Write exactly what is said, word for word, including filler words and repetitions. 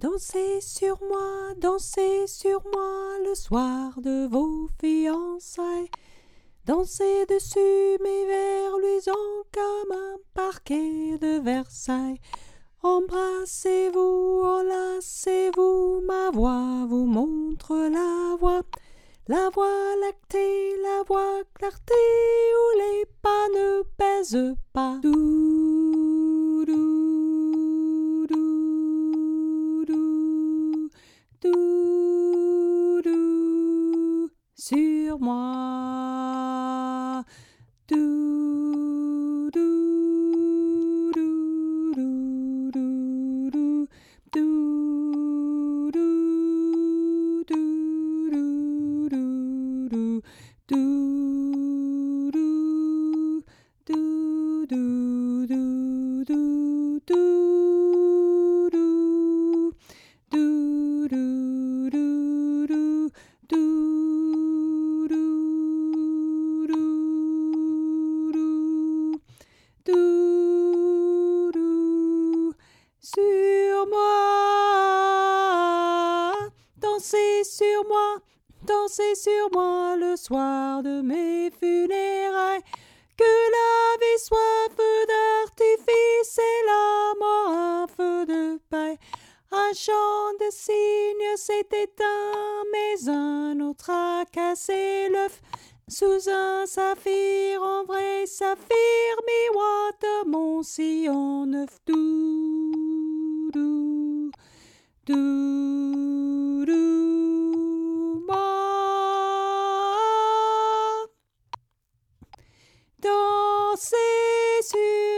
Dansez sur moi, dansez sur moi le soir de vos fiançailles. Dansez dessus mes vers luisants comme un parquet de Versailles. Embrassez-vous, enlacez-vous, ma voix vous montre la voie. La voie lactée, la voie clarté, où les pas ne pèsent pas. Dou, dou, dou, dou, dou, dou, sur moi. Dou, dou, dou, dou, dou, dou, dou, dou, dou, dou, dou, dou, dou, dou, dou, dou, dou, sur moi. Dansez sur moi, dansez sur moi le soir de mes funérailles. Que la vie soit feu d'artifice et la mort un feu de paille. Un chant de cygne s'est éteint, mais un autre a cassé l'œuf. Sous un saphir, en vrai saphir, miroir de mon sillon neuf. Dou, dou, dou, dou, moi. Dansez sur